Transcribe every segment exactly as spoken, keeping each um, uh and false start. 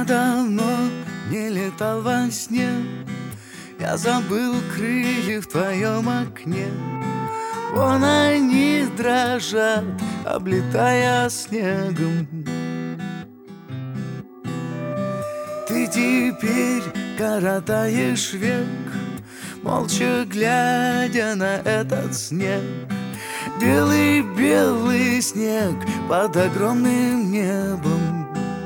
давно не летал во сне, я забыл крылья в твоем окне. Вон они дрожат, облетая снегом. Ты теперь коротаешь век, молча глядя на этот снег. Белый-белый снег под огромным небом.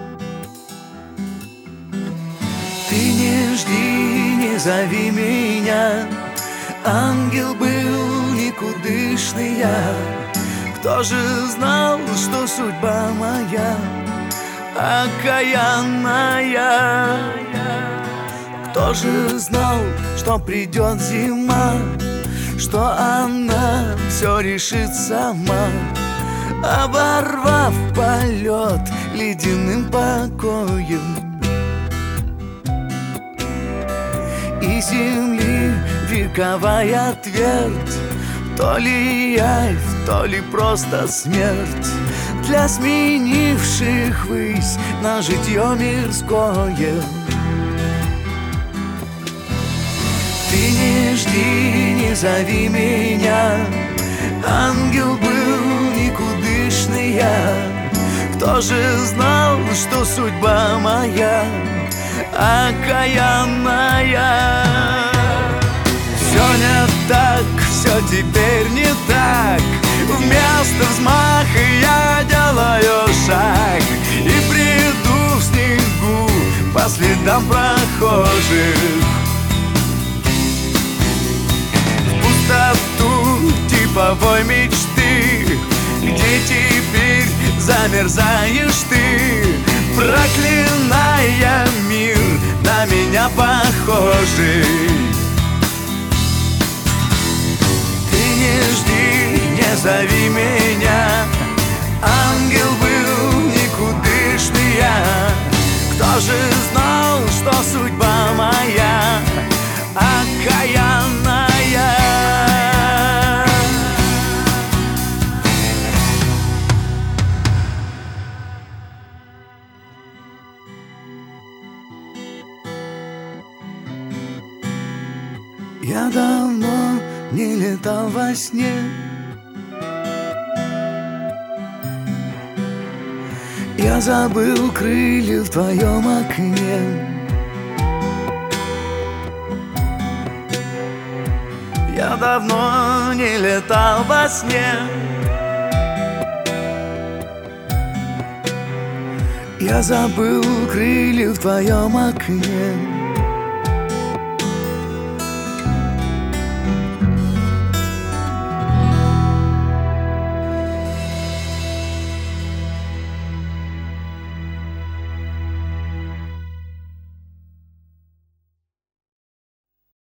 Ты не жди, не зови меня, ангел был никудышный я. Кто же знал, что судьба моя окаянная? Кто же знал, что придет зима, что она все решит сама, оборвав полет ледяным покоем. И земли вековая твердь, то ли явь, то ли просто смерть для сменивших высь на житье мирское. Ты не жди, не зови меня, ангел был никудышный я. Кто же знал, что судьба моя окаянная? Все не так, все теперь не так. Вместо взмаха я делаю шаг и бреду в снегу по следам прохожих. Пустоту типовой мечты, где теперь замерзаешь ты, проклиная мир на меня похожий. Ты не жди, не зови меня, ангел был никудышный я. Кто же знал, что судьба моя окаянная? Я давно не летал во сне, я забыл крылья в твоем окне. Я давно не летал во сне, я забыл крылья в твоем окне.